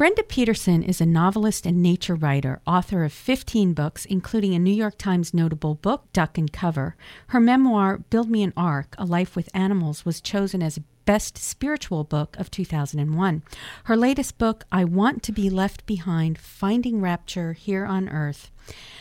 Brenda Peterson is a novelist and nature writer, author of 15 books, including a New York Times notable book, Duck and Cover. Her memoir, Build Me an Ark, A Life with Animals, was chosen as Best Spiritual Book of 2001. Her latest book, I Want to Be Left Behind, Finding Rapture Here on Earth,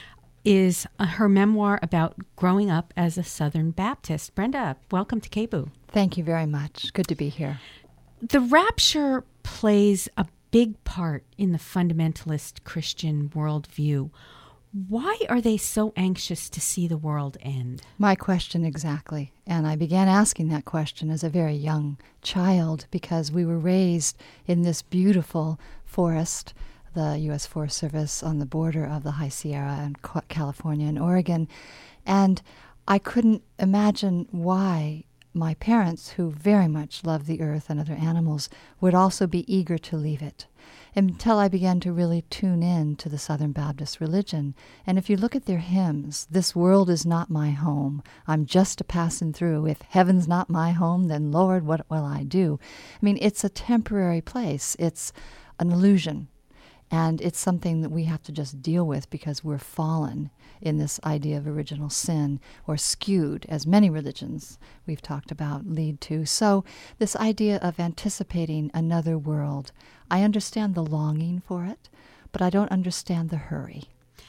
is her memoir about growing up as a Southern Baptist. Brenda, welcome to KBOO. Thank you very much. Good to be here. The rapture plays a big part in the fundamentalist Christian worldview. Why are they so anxious to see the world end? My question exactly. And I began asking that question as a very young child because we were raised in this beautiful forest, the U.S. Forest Service on the border of the High Sierra and California and Oregon. And I couldn't imagine why my parents, who very much loved the earth and other animals, would also be eager to leave it, until I began to really tune in to the Southern Baptist religion. And if you look at their hymns, this world is not my home, I'm just a passing through. If heaven's not my home, then Lord, what will I do? I mean, it's a temporary place. It's an illusion. And it's something that we have to just deal with because we're fallen in this idea of original sin, or skewed, as many religions we've talked about lead to. So this idea of anticipating another world, I understand the longing for it, but I don't understand the hurry.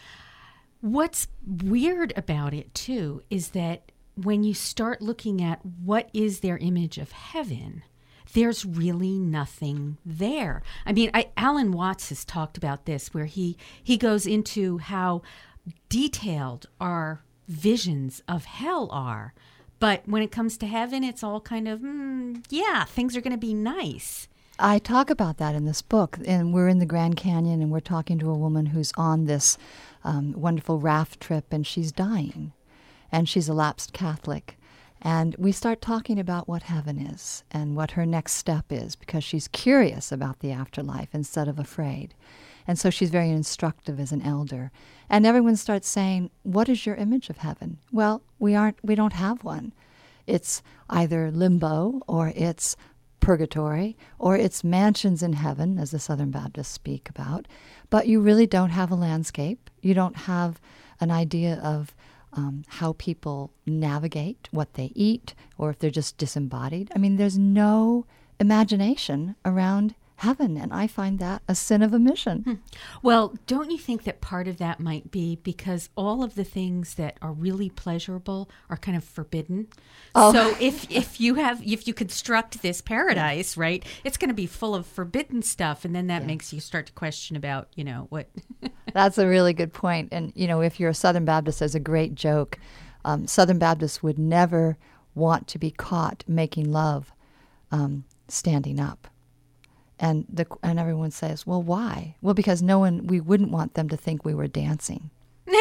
What's weird about it, too, is that when you start looking at what is their image of heaven, there's really nothing there. I mean, Alan Watts has talked about this, where he goes into how detailed our visions of hell are. But when it comes to heaven, it's all kind of, yeah, things are going to be nice. I talk about that in this book, and we're in the Grand Canyon, and we're talking to a woman who's on this wonderful raft trip, and she's dying, and she's a lapsed Catholic. And we start talking about what heaven is and what her next step is, because she's curious about the afterlife instead of afraid. And so she's very instructive as an elder. And everyone starts saying, what is your image of heaven? Well, we don't have one. It's either limbo, or it's purgatory, or it's mansions in heaven, as the Southern Baptists speak about. But you really don't have a landscape. You don't have an idea of how people navigate, what they eat, or if they're just disembodied. I mean, there's no imagination around heaven, and I find that a sin of omission. Well, don't you think that part of that might be because all of the things that are really pleasurable are kind of forbidden? Oh. So if you construct this paradise, right, it's going to be full of forbidden stuff, and then that makes you start to question about, what. That's a really good point. And, if you're a Southern Baptist, there's a great joke. Southern Baptists would never want to be caught making love standing up. And everyone says, well, why? Well, because we wouldn't want them to think we were dancing.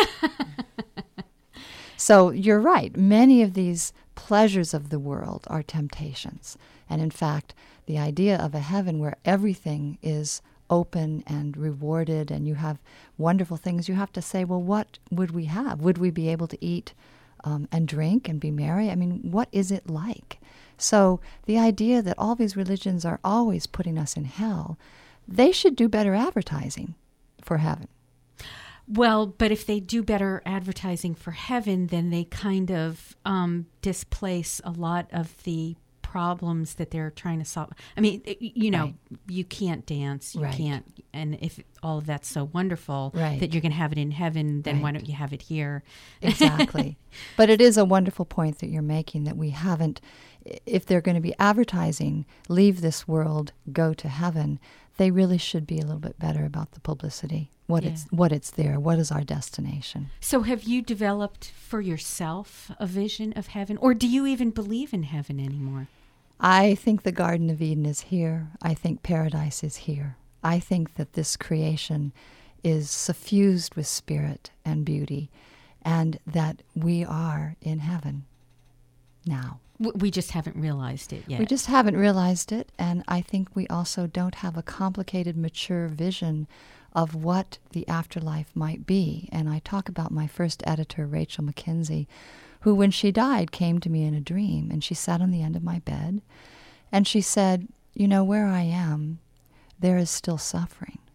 So you're right. Many of these pleasures of the world are temptations. And in fact, the idea of a heaven where everything is open and rewarded and you have wonderful things, you have to say, well, what would we have? Would we be able to eat and drink and be merry? I mean, what is it like? So the idea that all these religions are always putting us in hell, they should do better advertising for heaven. Well, but if they do better advertising for heaven, then they kind of displace a lot of the problems that they're trying to solve. I mean, right. You can't dance, you can't, and if all of that's so wonderful that you're going to have it in heaven, then why don't you have it here? Exactly. But it is a wonderful point that you're making, that we haven't, if they're going to be advertising, leave this world, go to heaven, they really should be a little bit better about the publicity. What it's there, what is our destination. So have you developed for yourself a vision of heaven, or do you even believe in heaven anymore? I think the Garden of Eden is here. I think paradise is here. I think that this creation is suffused with spirit and beauty, and that we are in heaven now. We just haven't realized it yet. We just haven't realized it, and I think we also don't have a complicated, mature vision of what the afterlife might be. And I talk about my first editor, Rachel McKenzie, who, when she died, came to me in a dream, and she sat on the end of my bed, and she said, where I am, there is still suffering.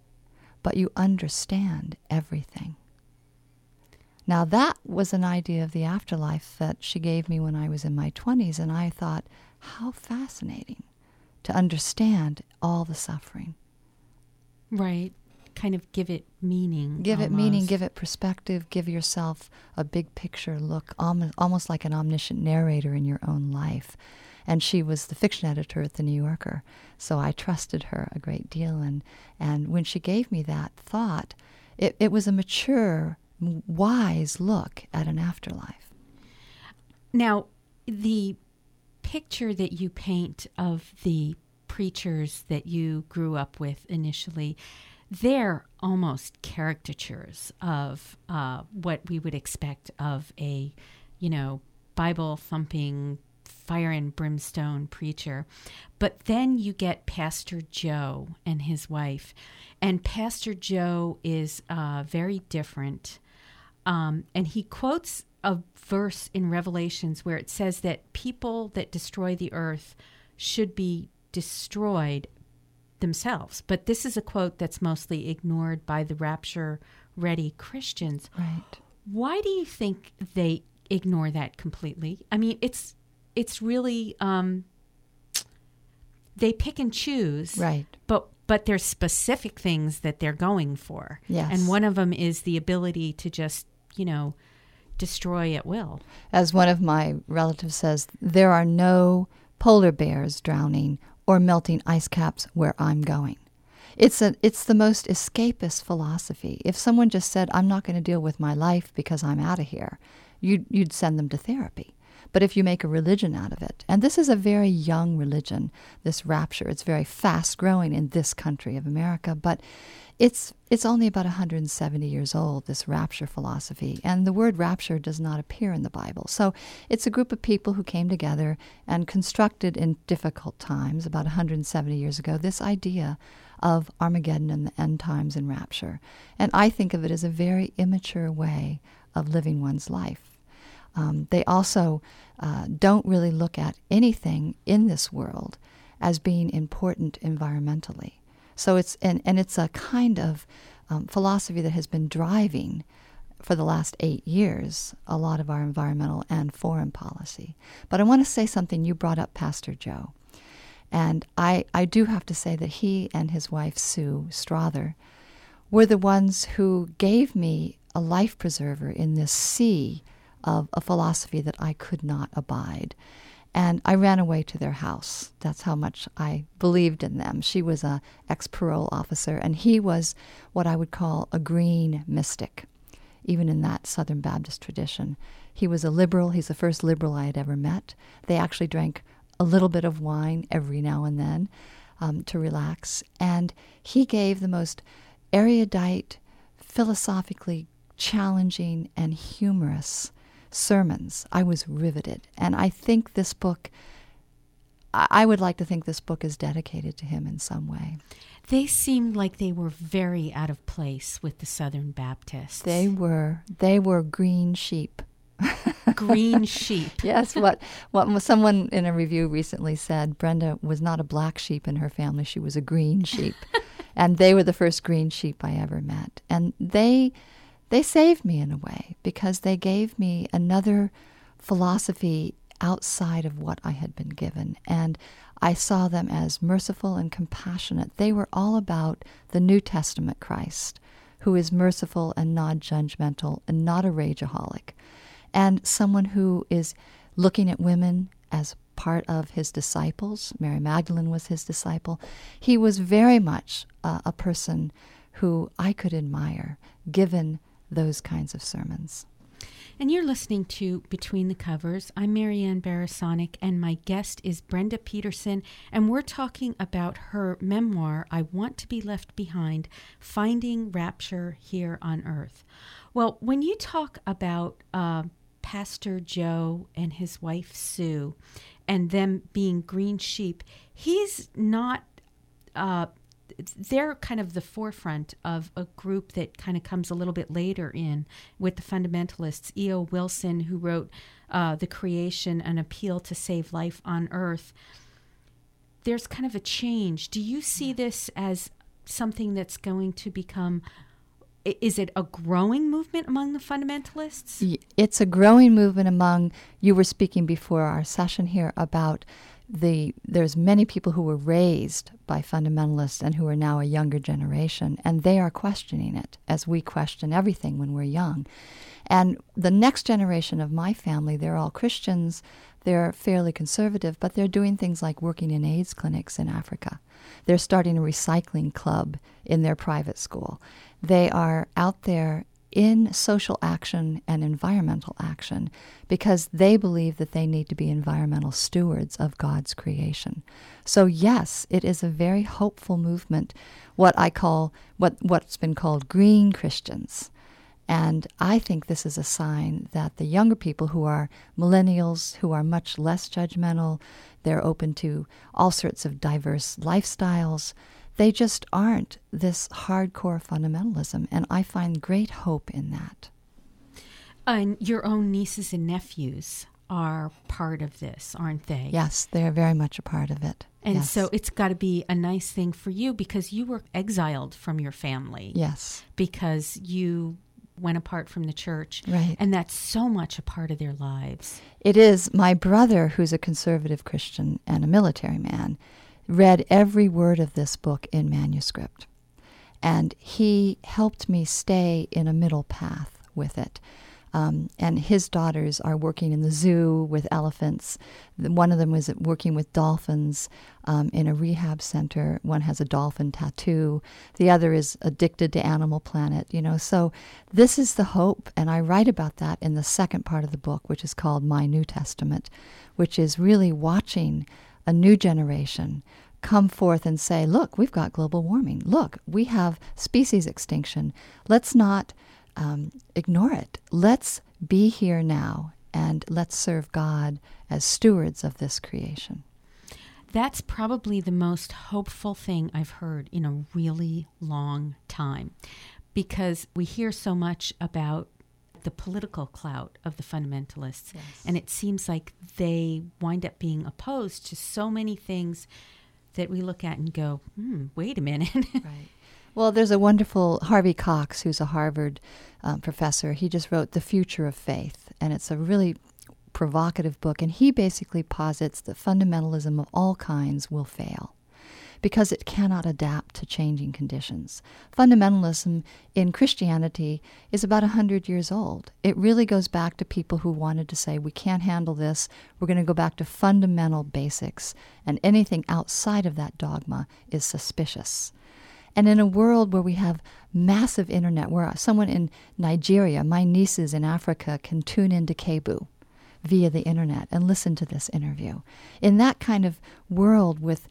but you understand everything. Now, that was an idea of the afterlife that she gave me when I was in my 20s, and I thought, how fascinating to understand all the suffering. Right. Kind of give it meaning. Give it meaning, give it perspective, give yourself a big picture look, almost like an omniscient narrator in your own life. And she was the fiction editor at The New Yorker, so I trusted her a great deal. And when she gave me that thought, it was a mature, wise look at an afterlife. Now, the picture that you paint of the preachers that you grew up with initially, they're almost caricatures of what we would expect of a, Bible-thumping, fire and brimstone preacher. But then you get Pastor Joe and his wife. And Pastor Joe is very different. And he quotes a verse in Revelations where it says that people that destroy the earth should be destroyed themselves. But this is a quote that's mostly ignored by the rapture-ready Christians. Right. Why do you think they ignore that completely? I mean, it's really they pick and choose. Right. But there's specific things that they're going for. Yes. And one of them is the ability to just, destroy at will. As one of my relatives says, there are no polar bears drowning or melting ice caps where I'm going. It's the most escapist philosophy. If someone just said, I'm not going to deal with my life because I'm out of here, you'd send them to therapy. But if you make a religion out of it, and this is a very young religion, this rapture, it's very fast growing in this country of America, but it's only about 170 years old, this rapture philosophy, and the word rapture does not appear in the Bible. So it's a group of people who came together and constructed in difficult times, about 170 years ago, this idea of Armageddon and the end times and rapture. And I think of it as a very immature way of living one's life. They also don't really look at anything in this world as being important environmentally. So it's a kind of philosophy that has been driving for the last 8 years a lot of our environmental and foreign policy. But I want to say something. You brought up Pastor Joe. And I do have to say that he and his wife, Sue Strother, were the ones who gave me a life preserver in this sea of a philosophy that I could not abide. And I ran away to their house. That's how much I believed in them. She was an ex-parole officer, and he was what I would call a green mystic, even in that Southern Baptist tradition. He was a liberal. He's the first liberal I had ever met. They actually drank a little bit of wine every now and then to relax. And he gave the most erudite, philosophically challenging, and humorous sermons. I was riveted. And I think this book, I would like to think this book is dedicated to him in some way. They seemed like they were very out of place with the Southern Baptists. They were green sheep. Green sheep. Yes, what someone in a review recently said, Brenda was not a black sheep in her family, she was a green sheep. And they were the first green sheep I ever met. And they saved me in a way because they gave me another philosophy outside of what I had been given. And I saw them as merciful and compassionate. They were all about the New Testament Christ, who is merciful and not judgmental and not a rageaholic, and someone who is looking at women as part of his disciples. Mary Magdalene was his disciple. He was very much a person who I could admire, given those kinds of sermons. And you're listening to Between the Covers. I'm Marianne Barasonic, and my guest is Brenda Peterson, and we're talking about her memoir, I Want to Be Left Behind, Finding Rapture Here on Earth. Well, when you talk about Pastor Joe and his wife Sue and them being green sheep, he's not... they're kind of the forefront of a group that kind of comes a little bit later in with the fundamentalists. E.O. Wilson, who wrote The Creation, An Appeal to Save Life on Earth. There's kind of a change. Do you see this as something that's going to become, is it a growing movement among the fundamentalists? It's a growing movement among, you were speaking before our session here about there's many people who were raised by fundamentalists and who are now a younger generation, and they are questioning it as we question everything when we're young. And the next generation of my family, they're all Christians, they're fairly conservative, but they're doing things like working in AIDS clinics in Africa. They're starting a recycling club in their private school. They are out there in social action and environmental action because they believe that they need to be environmental stewards of God's creation. So yes, it is a very hopeful movement, what I call, what's been called green Christians. And I think this is a sign that the younger people who are millennials, who are much less judgmental, they're open to all sorts of diverse lifestyles, they just aren't this hardcore fundamentalism, and I find great hope in that. And your own nieces and nephews are part of this, aren't they? Yes, they're very much a part of it. And yes. So it's got to be a nice thing for you because you were exiled from your family. Yes. Because you went apart from the church. Right. And that's so much a part of their lives. It is. My brother, who's a conservative Christian and a military man, read every word of this book in manuscript. And he helped me stay in a middle path with it. And his daughters are working in the zoo with elephants. One of them was working with dolphins in a rehab center. One has a dolphin tattoo. The other is addicted to Animal Planet, So this is the hope, and I write about that in the second part of the book, which is called My New Testament, which is really watching a new generation come forth and say, look, we've got global warming. Look, we have species extinction. Let's not ignore it. Let's be here now, and let's serve God as stewards of this creation. That's probably the most hopeful thing I've heard in a really long time, because we hear so much about the political clout of the fundamentalists, yes. And it seems like they wind up being opposed to so many things that we look at and go, wait a minute. Right. Well, there's a wonderful Harvey Cox, who's a Harvard professor. He just wrote The Future of Faith, and it's a really provocative book, and he basically posits that fundamentalism of all kinds will fail because it cannot adapt to changing conditions. Fundamentalism in Christianity is about 100 years old. It really goes back to people who wanted to say, we can't handle this, we're going to go back to fundamental basics, and anything outside of that dogma is suspicious. And in a world where we have massive internet, where someone in Nigeria, my nieces in Africa, can tune into KBOO via the internet and listen to this interview. In that kind of world with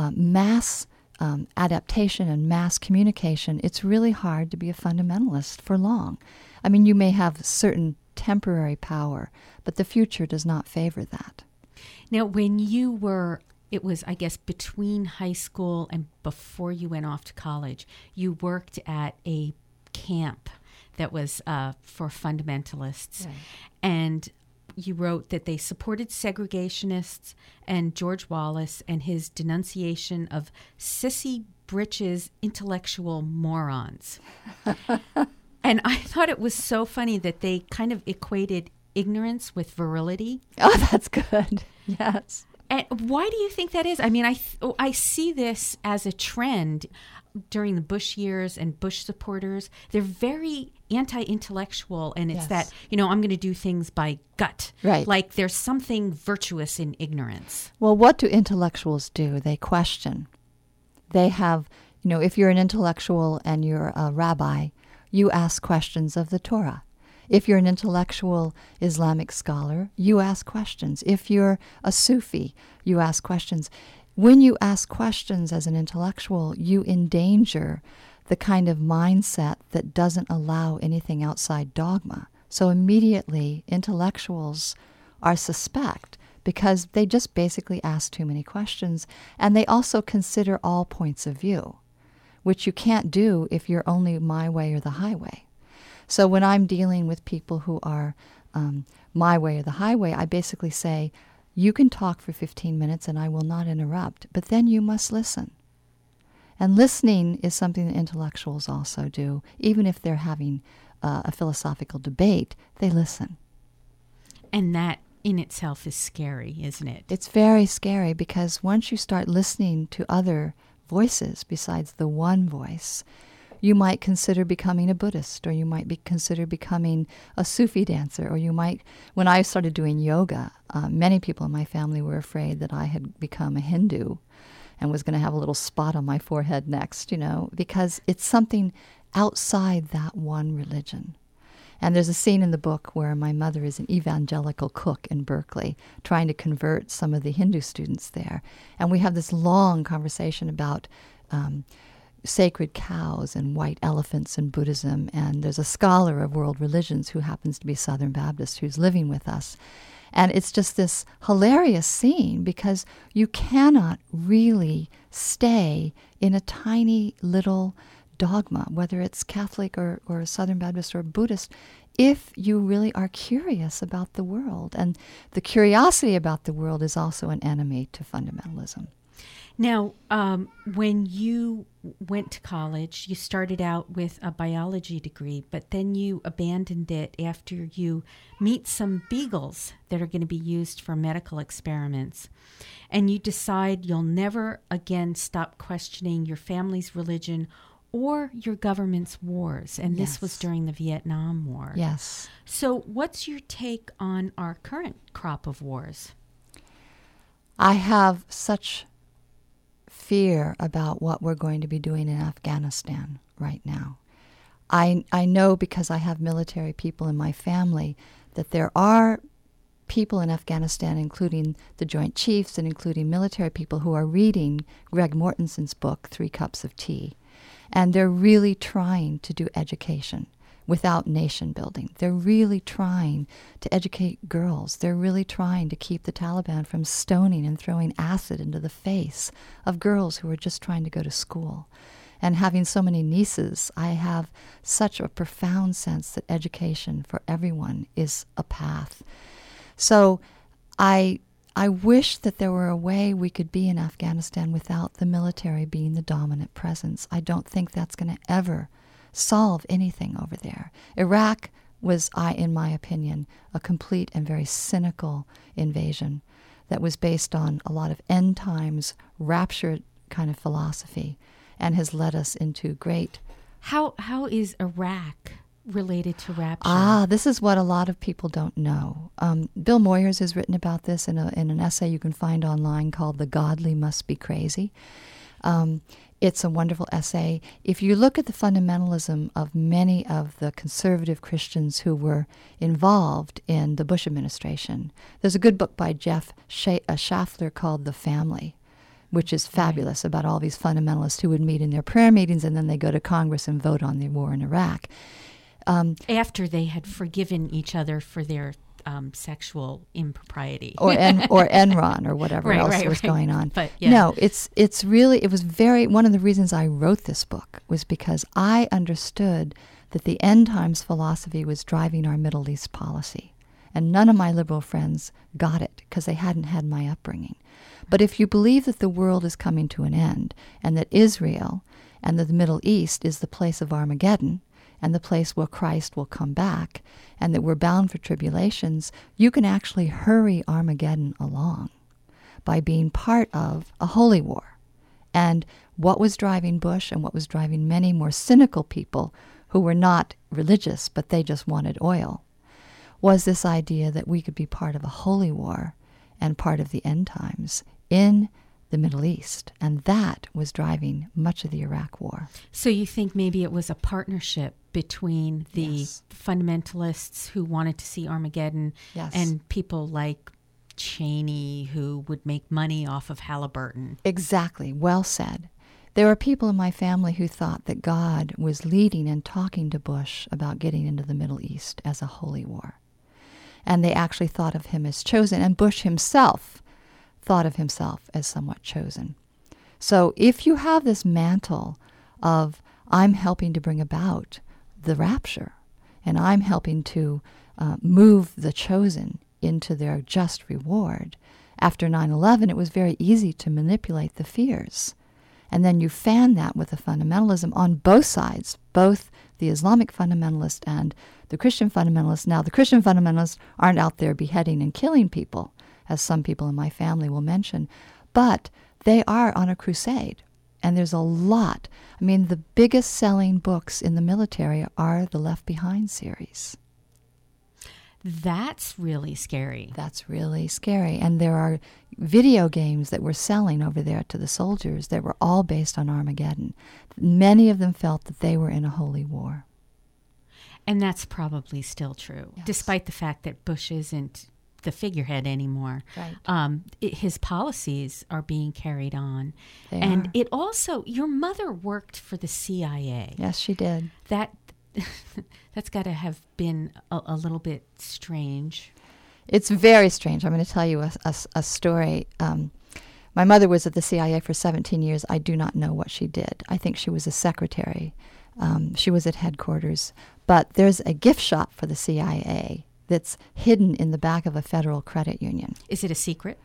mass adaptation and mass communication, it's really hard to be a fundamentalist for long. I mean, you may have certain temporary power, but the future does not favor that. Now, when you were, it was, I guess, between high school and before you went off to college, you worked at a camp that was for fundamentalists. Right. And you wrote that they supported segregationists and George Wallace and his denunciation of sissy britches intellectual morons. And I thought it was so funny that they kind of equated ignorance with virility. Oh, that's good. Yes. And why do you think that is? I mean, I see this as a trend during the Bush years, and Bush supporters. They're very anti-intellectual, and it's yes. that, I'm going to do things by gut. Right. Like there's something virtuous in ignorance. Well, what do intellectuals do? They question. They have, if you're an intellectual and you're a rabbi, you ask questions of the Torah. If you're an intellectual Islamic scholar, you ask questions. If you're a Sufi, you ask questions. When you ask questions as an intellectual, you endanger the kind of mindset that doesn't allow anything outside dogma. So immediately, intellectuals are suspect because they just basically ask too many questions, and they also consider all points of view, which you can't do if you're only my way or the highway. So when I'm dealing with people who are my way or the highway, I basically say, you can talk for 15 minutes and I will not interrupt, but then you must listen. And listening is something that intellectuals also do. Even if they're having a philosophical debate, they listen. And that in itself is scary, isn't it? It's very scary, because once you start listening to other voices besides the one voice, you might consider becoming a Buddhist, or you might consider becoming a Sufi dancer, or you might, when I started doing yoga, many people in my family were afraid that I had become a Hindu and was going to have a little spot on my forehead next, because it's something outside that one religion. And there's a scene in the book where my mother is an evangelical cook in Berkeley, trying to convert some of the Hindu students there. And we have this long conversation about sacred cows and white elephants in Buddhism. And there's a scholar of world religions who happens to be Southern Baptist who's living with us. And it's just this hilarious scene, because you cannot really stay in a tiny little dogma, whether it's Catholic or Southern Baptist or Buddhist, if you really are curious about the world. And the curiosity about the world is also an enemy to fundamentalism. Now, when you went to college, you started out with a biology degree, but then you abandoned it after you meet some beagles that are going to be used for medical experiments. And you decide you'll never again stop questioning your family's religion or your government's wars. And this was during the Vietnam War. Yes. So what's your take on our current crop of wars? I have such fear about what we're going to be doing in Afghanistan right now. I know, because I have military people in my family, that there are people in Afghanistan, including the Joint Chiefs and including military people, who are reading Greg Mortenson's book, 3 Cups of Tea. And they're really trying to do education without nation building. They're really trying to educate girls. They're really trying to keep the Taliban from stoning and throwing acid into the face of girls who are just trying to go to school. And having so many nieces, I have such a profound sense that education for everyone is a path. So I wish that there were a way we could be in Afghanistan without the military being the dominant presence. I don't think that's going to ever solve anything over there. Iraq was, in my opinion, a complete and very cynical invasion that was based on a lot of end times rapture kind of philosophy, and has led us into great... How is Iraq related to rapture? This is what a lot of people don't know. Bill Moyers has written about this in an essay you can find online called The Godly Must Be Crazy. It's a wonderful essay. If you look at the fundamentalism of many of the conservative Christians who were involved in the Bush administration, there's a good book by Jeff Schaffler called The Family, which is fabulous, about all these fundamentalists who would meet in their prayer meetings and then they go to Congress and vote on the war in Iraq. After they had forgiven each other for their sexual impropriety. Or Enron or whatever else was going on. But, yeah. No, it was one of the reasons I wrote this book was because I understood that the end times philosophy was driving our Middle East policy. And none of my liberal friends got it because they hadn't had my upbringing. But if you believe that the world is coming to an end and that Israel and that the Middle East is the place of Armageddon and the place where Christ will come back and that we're bound for tribulations, you can actually hurry Armageddon along by being part of a holy war. And what was driving Bush and what was driving many more cynical people who were not religious but they just wanted oil was this idea that we could be part of a holy war and part of the end times in the Middle East. And that was driving much of the Iraq war. So you think maybe it was a partnership between the fundamentalists who wanted to see Armageddon and people like Cheney who would make money off of Halliburton? Exactly. Well said. There were people in my family who thought that God was leading and talking to Bush about getting into the Middle East as a holy war. And they actually thought of him as chosen. And Bush himself thought of himself as somewhat chosen. So if you have this mantle of, I'm helping to bring about the rapture, and I'm helping to move the chosen into their just reward, after 9/11, it was very easy to manipulate the fears. And then you fan that with the fundamentalism on both sides, both the Islamic fundamentalist and the Christian fundamentalist. Now, the Christian fundamentalists aren't out there beheading and killing people, as some people in my family will mention, but they are on a crusade. And there's a lot. I mean, the biggest selling books in the military are the Left Behind series. That's really scary. That's really scary. And there are video games that were selling over there to the soldiers that were all based on Armageddon. Many of them felt that they were in a holy war. And that's probably still true, yes, despite the fact that Bush isn't the figurehead anymore. Right. His policies are being carried on. They and are. It also, your mother worked for the CIA. Yes, she did. That's got to have been a little bit strange. It's very strange. I'm going to tell you a story. My mother was at the CIA for 17 years. I do not know what she did. I think she was a secretary. She was at headquarters. But there's a gift shop for the CIA that's hidden in the back of a federal credit union. Is it a secret?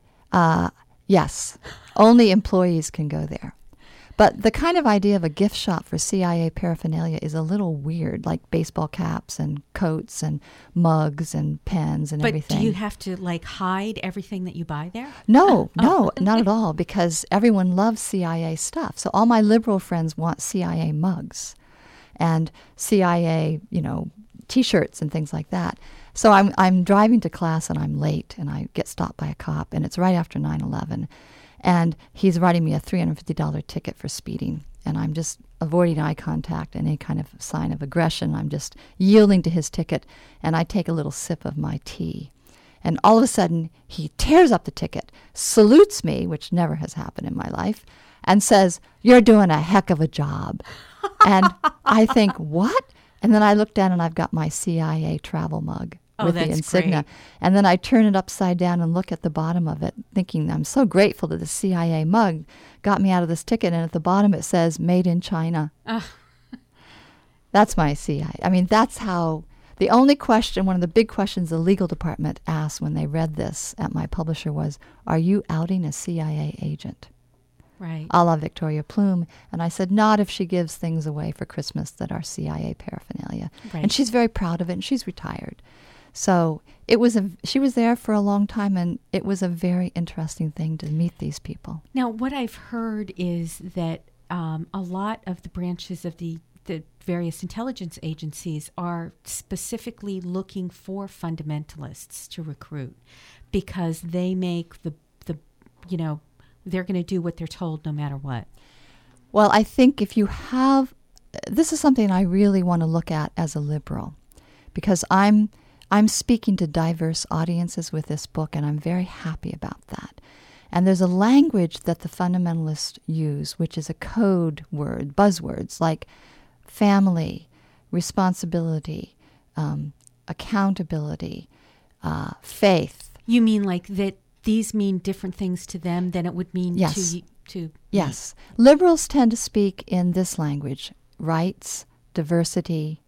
Yes. Only employees can go there. But the kind of idea of a gift shop for CIA paraphernalia is a little weird, like baseball caps and coats and mugs and pens and everything. But do you have to, hide everything that you buy there? No, not at all, because everyone loves CIA stuff. So all my liberal friends want CIA mugs and CIA, T-shirts and things like that. So I'm driving to class and I'm late and I get stopped by a cop, and it's right after 9/11. And he's writing me a $350 ticket for speeding. And I'm just avoiding eye contact and any kind of sign of aggression. I'm just yielding to his ticket. And I take a little sip of my tea. And all of a sudden, he tears up the ticket, salutes me, which never has happened in my life, and says, "You're doing a heck of a job." And I think, what? And then I look down and I've got my CIA travel mug. With the insignia. Great. And then I turn it upside down and look at the bottom of it, thinking I'm so grateful that the CIA mug got me out of this ticket. And at the bottom it says, "Made in China." That's my CIA. I mean, that's how, the only question, one of the big questions the legal department asked when they read this at my publisher was, "Are you outing a CIA agent?" Right. A la Victoria Plume. And I said, not if she gives things away for Christmas that are CIA paraphernalia. Right. And she's very proud of it, and she's retired. So she was there for a long time, and it was a very interesting thing to meet these people. Now, what I've heard is that a lot of the branches of the various intelligence agencies are specifically looking for fundamentalists to recruit, because they make they're going to do what they're told no matter what. Well, I think if you have, this is something I really want to look at as a liberal, because I'm speaking to diverse audiences with this book, and I'm very happy about that. And there's a language that the fundamentalists use, which is a code word, buzzwords like family, responsibility, accountability, faith. You mean like that these mean different things to them than it would mean to Yes. Liberals tend to speak in this language: rights, diversity,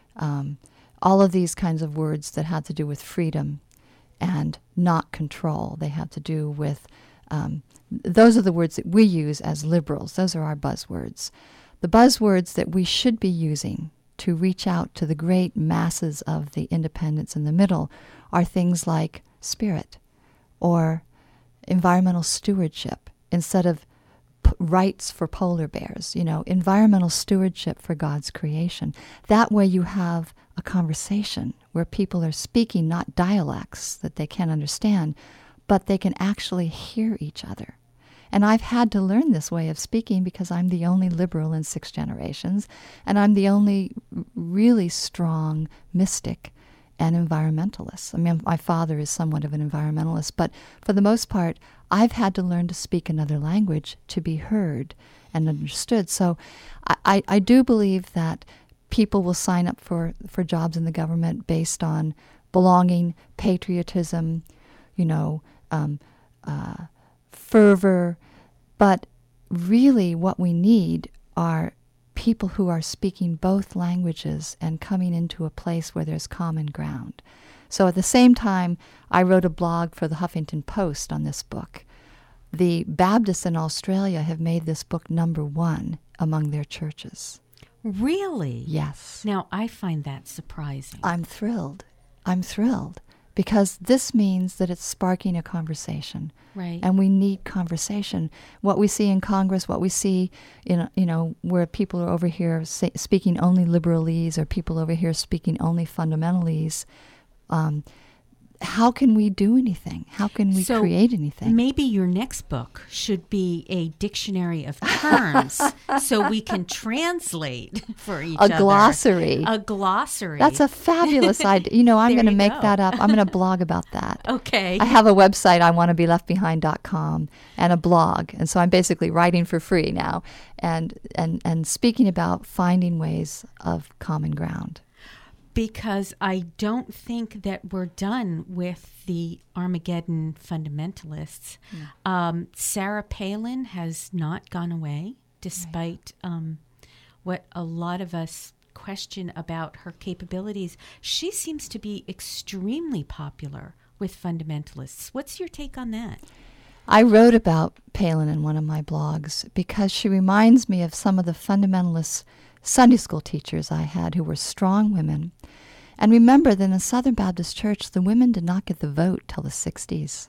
all of these kinds of words that have to do with freedom and not control. They have to do with, those are the words that we use as liberals. Those are our buzzwords. The buzzwords that we should be using to reach out to the great masses of the independents in the middle are things like spirit or environmental stewardship, instead of rights for polar bears, environmental stewardship for God's creation. That way you have a conversation where people are speaking not dialects that they can't understand, but they can actually hear each other. And I've had to learn this way of speaking because I'm the only liberal in 6 generations, and I'm the only really strong mystic and environmentalist. I mean, my father is somewhat of an environmentalist, but for the most part, I've had to learn to speak another language to be heard and understood. So I do believe that people will sign up for jobs in the government based on belonging, patriotism, fervor. But really what we need are people who are speaking both languages and coming into a place where there's common ground. So at the same time, I wrote a blog for the Huffington Post on this book. The Baptists in Australia have made this book number 1 among their churches. Really? Yes. Now, I find that surprising. I'm thrilled. Because this means that it's sparking a conversation. Right. And we need conversation. What we see in Congress, what we see in, where people are over here speaking only liberalese, or people over here speaking only fundamentalese, how can we do anything? How can we create anything? Maybe your next book should be a dictionary of terms so we can translate for each other. A glossary. A glossary. That's a fabulous idea. I'm going to make go. that up. I'm going to blog about that. Okay. I have a website, iwanttoBeLeftBehind.com, and a blog. And so I'm basically writing for free now and speaking about finding ways of common ground. Because I don't think that we're done with the Armageddon fundamentalists. No. Sarah Palin has not gone away, despite what a lot of us question about her capabilities. She seems to be extremely popular with fundamentalists. What's your take on that? I wrote about Palin in one of my blogs because she reminds me of some of the fundamentalist Sunday school teachers I had who were strong women. And remember that in the Southern Baptist Church, the women did not get the vote till the 60s.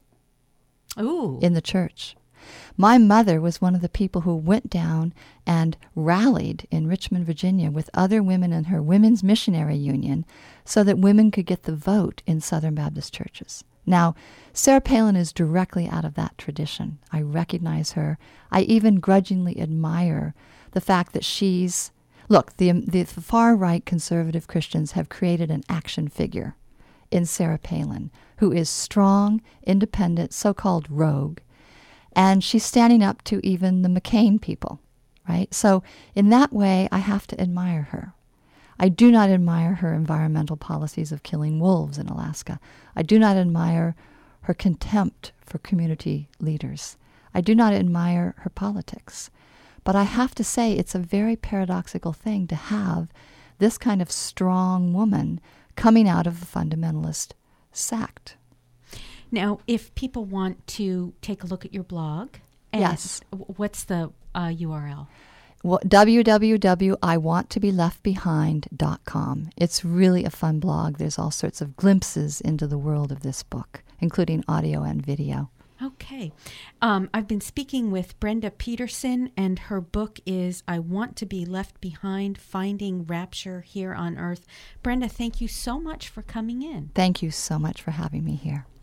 Ooh. In the church. My mother was one of the people who went down and rallied in Richmond, Virginia, with other women in her Women's Missionary Union so that women could get the vote in Southern Baptist churches. Now, Sarah Palin is directly out of that tradition. I recognize her. I even grudgingly admire the fact that she's... Look, the far-right conservative Christians have created an action figure in Sarah Palin, who is strong, independent, so-called rogue, and she's standing up to even the McCain people, right? So in that way, I have to admire her. I do not admire her environmental policies of killing wolves in Alaska. I do not admire her contempt for community leaders. I do not admire her politics. But I have to say it's a very paradoxical thing to have this kind of strong woman coming out of the fundamentalist sect. Now, if people want to take a look at your blog, yes, what's the URL? Well, www.iwanttoBeLeftBehind.com. It's really a fun blog. There's all sorts of glimpses into the world of this book, including audio and video. Okay. I've been speaking with Brenda Peterson, and her book is I Want to Be Left Behind, Finding Rapture Here on Earth. Brenda, thank you so much for coming in. Thank you so much for having me here.